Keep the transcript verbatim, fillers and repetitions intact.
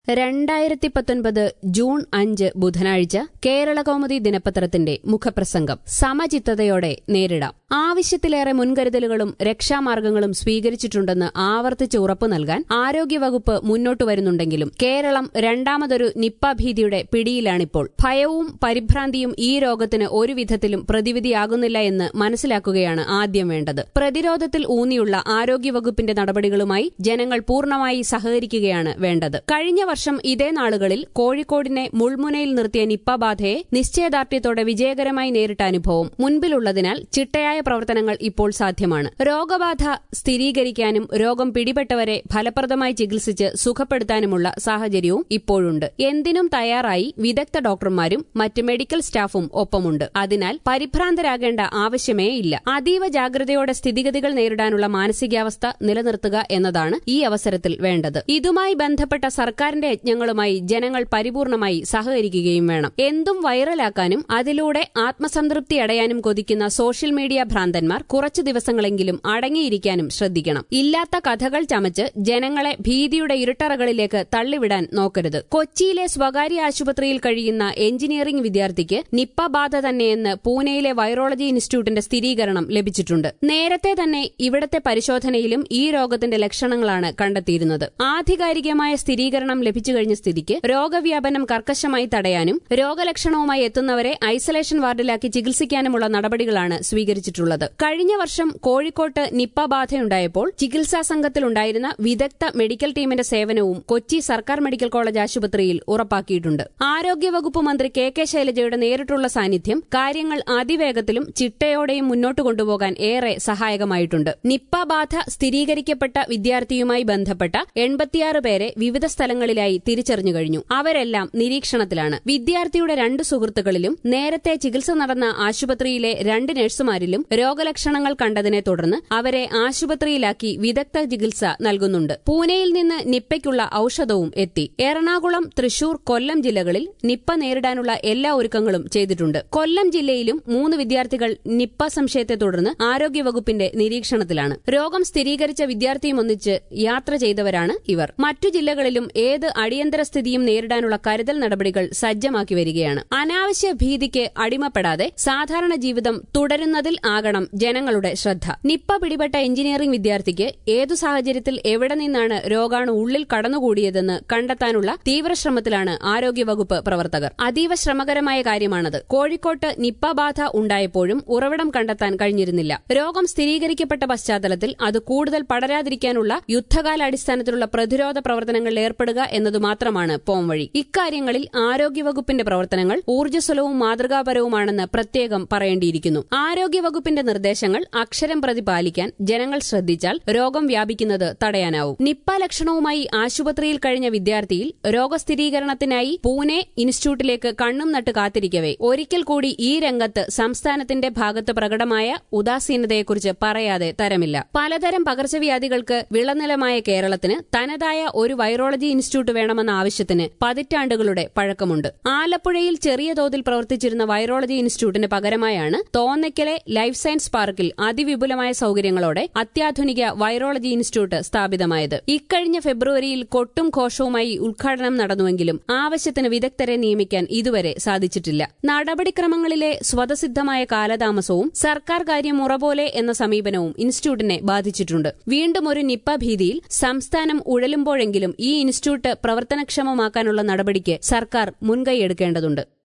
രണ്ടായിരത്തി പത്തൊൻപത് ജൂൺ അഞ്ച് ബുധനാഴ്ച കേരളകൗമുദി ദിനപത്രത്തിന്റെ മുഖപ്രസംഗം സമചിത്തതയോടെ നേരിടാം. ആവശ്യത്തിലേറെ മുൻകരുതലുകളും രക്ഷാമാർഗങ്ങളും സ്വീകരിച്ചിട്ടുണ്ടെന്ന് ആവർത്തിച്ച് ഉറപ്പു നൽകാൻ ആരോഗ്യവകുപ്പ് മുന്നോട്ടു വരുന്നുണ്ടെങ്കിലും കേരളം രണ്ടാമതൊരു നിപ്പ ഭീതിയുടെ പിടിയിലാണിപ്പോൾ. ഭയവും പരിഭ്രാന്തിയും ഈ രോഗത്തിന് ഒരു വിധത്തിലും പ്രതിവിധിയാകുന്നില്ല എന്ന് മനസ്സിലാക്കുകയാണ് ആദ്യം വേണ്ടത്. പ്രതിരോധത്തിൽ ഊന്നിയുള്ള ആരോഗ്യവകുപ്പിന്റെ നടപടികളുമായി ജനങ്ങൾ പൂർണ്ണമായി സഹകരിക്കുകയാണ് വേണ്ടത്. കഴിഞ്ഞ വർഷം ഇതേ നാളുകളിൽ കോഴിക്കോടിനെ മുൾമുനയിൽ നിർത്തിയ നിപ്പ ബാധയെ നിശ്ചയദാർഢ്യത്തോടെ വിജയകരമായി നേരിട്ട അനുഭവം മുൻപിലുള്ളതിനാൽ ചിട്ടയായ പ്രവർത്തനങ്ങൾ ഇപ്പോൾ സാധ്യമാണ്. രോഗബാധ സ്ഥിരീകരിക്കാനും രോഗം പിടിപെട്ടവരെ ഫലപ്രദമായി ചികിത്സിച്ച് സുഖപ്പെടുത്താനുമുള്ള സാഹചര്യവും ഇപ്പോഴുണ്ട്. എന്തിനും തയ്യാറായി വിദഗ്ധ ഡോക്ടർമാരും മറ്റ് മെഡിക്കൽ സ്റ്റാഫും ഒപ്പമുണ്ട്. അതിനാൽ പരിഭ്രാന്തരാകേണ്ട ആവശ്യമേ ഇല്ല. അതീവ ജാഗ്രതയോടെ സ്ഥിതിഗതികൾ നേരിടാനുള്ള മാനസികാവസ്ഥ നിലനിർത്തുക എന്നതാണ് ഈ അവസരത്തിൽ വേണ്ടത്. ഇതുമായി ബന്ധപ്പെട്ട സർക്കാരിന്റെ യജ്ഞങ്ങളുമായി ജനങ്ങൾ പരിപൂർണമായി സഹകരിക്കുകയും വേണം. എന്തും വൈറലാക്കാനും അതിലൂടെ ആത്മസംതൃപ്തി അടയാനും കൊതിക്കുന്ന സോഷ്യൽ മീഡിയ ഭ്രാന്തന്മാർ കുറച്ചു ദിവസങ്ങളെങ്കിലും അടങ്ങിയിരിക്കാനും ശ്രദ്ധിക്കണം. ഇല്ലാത്ത കഥകൾ ചമച്ച് ജനങ്ങളെ ഭീതിയുടെ ഇരുട്ടറകളിലേക്ക് തള്ളിവിടാൻ നോക്കരുത്. കൊച്ചിയിലെ സ്വകാര്യ ആശുപത്രിയിൽ കഴിയുന്ന എഞ്ചിനീയറിംഗ് വിദ്യാർത്ഥിക്ക് നിപ്പ ബാധ തന്നെയെന്ന് പൂനെയിലെ വൈറോളജി ഇൻസ്റ്റിറ്റ്യൂട്ടിന്റെ സ്ഥിരീകരണം ലഭിച്ചിട്ടുണ്ട്. നേരത്തെ തന്നെ ഇവിടത്തെ പരിശോധനയിലും ഈ രോഗത്തിന്റെ ലക്ഷണങ്ങളാണ് കണ്ടെത്തിയിരുന്നത്. ആധികാരികമായ സ്ഥിരീകരണം ലഭിച്ചു കഴിഞ്ഞ സ്ഥിതിക്ക് രോഗവ്യാപനം കർക്കശമായി തടയാനും രോഗലക്ഷണവുമായി എത്തുന്നവരെ ഐസൊലേഷൻ വാർഡിലാക്കി ചികിത്സിക്കാനുമുള്ള നടപടികളാണ് സ്വീകരിച്ചിട്ടുള്ളത്. കഴിഞ്ഞ വർഷം കോഴിക്കോട്ട് നിപ്പ ബാധയുണ്ടായപ്പോൾ ചികിത്സാ സംഘത്തിലുണ്ടായിരുന്ന വിദഗ്ധ മെഡിക്കൽ ടീമിന്റെ സേവനവും കൊച്ചി സർക്കാർ മെഡിക്കൽ കോളേജ് ആശുപത്രിയിൽ ഉറപ്പാക്കിയിട്ടുണ്ട്. ആരോഗ്യവകുപ്പ് മന്ത്രി കെ കെ ശൈലജയുടെ നേരിട്ടുള്ള സാന്നിധ്യം കാര്യങ്ങൾ അതിവേഗത്തിലും ചിട്ടയോടെയും മുന്നോട്ട് കൊണ്ടുപോകാൻ ഏറെ സഹായകമായിട്ടുണ്ട്. നിപ്പ ബാധ സ്ഥിരീകരിക്കപ്പെട്ട വിദ്യാർത്ഥിയുമായി ബന്ധപ്പെട്ട എൺപത്തിയാറ് പേരെ വിവിധ സ്ഥലങ്ങളിലായി തിരിച്ചറിഞ്ഞു കഴിഞ്ഞു. അവരെല്ലാം നിരീക്ഷണത്തിലാണ്. വിദ്യാർത്ഥിയുടെ രണ്ട് സുഹൃത്തുക്കളിലും നേരത്തെ ചികിത്സ നടന്ന ആശുപത്രിയിലെ രണ്ട് നഴ്സുമാരിലും രോഗലക്ഷണങ്ങൾ കണ്ടതിനെ തുടർന്ന് അവരെ ആശുപത്രിയിലാക്കി വിദഗ്ധ ചികിത്സ നൽകുന്നുണ്ട്. പൂനെയിൽ നിന്ന് നിപ്പയ്ക്കുള്ള ഔഷധവും എത്തി. എറണാകുളം, തൃശൂർ, കൊല്ലം ജില്ലകളിൽ നിപ്പ നേരിടാനുള്ള എല്ലാ ഒരുക്കങ്ങളും ചെയ്തിട്ടുണ്ട്. കൊല്ലം ജില്ലയിലും മൂന്ന് വിദ്യാർത്ഥികൾ നിപ്പ സംശയത്തെ തുടർന്ന് ആരോഗ്യവകുപ്പിന്റെ നിരീക്ഷണത്തിലാണ്. രോഗം സ്ഥിരീകരിച്ച വിദ്യാർത്ഥിയും ഒന്നിച്ച് യാത്ര ചെയ്തവരാണ് ഇവർ. മറ്റു ജില്ലകളിലും ഏത് അടിയന്തര സ്ഥിതിയും നേരിടാനുള്ള കരുതൽ നടപടികൾ സജ്ജമാക്കി വരികയാണ്. അനാവശ്യ ഭീതിക്ക് അടിമപ്പെടാതെ സാധാരണ ജീവിതം തുടരുന്നതിൽ ആകണം ജനങ്ങളുടെ ശ്രദ്ധ. നിപ്പ പിടിപെട്ട എഞ്ചിനീയറിംഗ് വിദ്യാർത്ഥിക്ക് ഏതു സാഹചര്യത്തിൽ എവിടെ നിന്നാണ് രോഗാണു ഉള്ളിൽ കടന്നുകൂടിയതെന്ന് കണ്ടെത്താനുള്ള തീവ്രശ്രമത്തിലാണ് ആരോഗ്യവകുപ്പ് പ്രവർത്തകർ. അതീവ ശ്രമകരമായ കാര്യമാണത്. കോഴിക്കോട്ട് നിപ്പ ബാധ ഉണ്ടായപ്പോഴും ഉറവിടം കണ്ടെത്താൻ കഴിഞ്ഞിരുന്നില്ല. രോഗം സ്ഥിരീകരിക്കപ്പെട്ട പശ്ചാത്തലത്തിൽ അത് കൂടുതൽ പടരാതിരിക്കാനുള്ള യുദ്ധകാലാടിസ്ഥാനത്തിലുള്ള പ്രതിരോധ പ്രവർത്തനങ്ങളിൽ ഏർപ്പെടുക എന്നതു മാത്രമാണ് പോംവഴി. ഇക്കാര്യങ്ങളിൽ ആരോഗ്യവകുപ്പിന്റെ പ്രവർത്തനങ്ങൾ ഊർജ്ജസ്വലവും മാതൃകാപരവുമാണെന്ന് പ്രത്യേകം പറയേണ്ടിയിരിക്കുന്നു. ആരോഗ്യവകുപ്പിന്റെ നിർദ്ദേശങ്ങൾ അക്ഷരം പ്രതി പാലിക്കാൻ ജനങ്ങൾ ശ്രദ്ധിച്ചാൽ രോഗം വ്യാപിക്കുന്നത് തടയാനാവും. നിപ്പ ലക്ഷണവുമായി ആശുപത്രിയിൽ കഴിഞ്ഞ വിദ്യാർത്ഥിയിൽ രോഗസ്ഥിരീകരണത്തിനായി പൂനെ ഇൻസ്റ്റിറ്റ്യൂട്ടിലേക്ക് കണ്ണും നട്ട് കാത്തിരിക്കവേ ഒരിക്കൽ കൂടി ഈ രംഗത്ത് സംസ്ഥാനത്തിന്റെ ഭാഗത്ത് പ്രകടമായ ഉദാസീനതയെക്കുറിച്ച് പറയാതെ തരമില്ല. പലതരം പകർച്ചവ്യാധികൾക്ക് വിളനിലമായ കേരളത്തിന് തനതായ ഒരു വൈറോളജി ഇൻസ്റ്റിറ്റ്യൂട്ട് വേണമെന്ന ആവശ്യത്തിന് പതിറ്റാണ്ടുകളുടെ പഴക്കമുണ്ട്. ആലപ്പുഴയിൽ ചെറിയ തോതിൽ പ്രവർത്തിച്ചിരുന്ന വൈറോളജി ഇൻസ്റ്റിറ്റ്യൂട്ടിന് പകരമായാണ് തോന്നയ്ക്കലെ ലൈഫ് സയൻസ് പാർക്കിൽ അതിവിപുലമായ സൌകര്യങ്ങളോടെ അത്യാധുനിക വൈറോളജി ഇൻസ്റ്റിറ്റ്യൂട്ട് സ്ഥാപിതമായത്. ഇക്കഴിഞ്ഞ ഫെബ്രുവരിയിൽ കൊട്ടും ഘോഷവുമായി ഉദ്ഘാടനം നടന്നുവെങ്കിലും ആവശ്യത്തിന് വിദഗ്ധരെ നിയമിക്കാൻ ഇതുവരെ സാധിച്ചിട്ടില്ല. നടപടിക്രമങ്ങളിലെ സ്വതസിദ്ധമായ കാലതാമസവും സർക്കാർ കാര്യം മുറപോലെ എന്ന സമീപനവും ഇൻസ്റ്റിറ്റ്യൂട്ടിനെ ബാധിച്ചിട്ടുണ്ട്. വീണ്ടും ഒരു നിപ്പ ഭീതിയിൽ സംസ്ഥാനം ഉഴലുമ്പോഴെങ്കിലും ഈ ഇൻസ്റ്റിറ്റ്യൂട്ട് പ്രവർത്തനക്ഷമമാക്കാനുള്ള നടപടിക്ക് സർക്കാർ മുൻകൈയെടുക്കേണ്ടതുണ്ട്.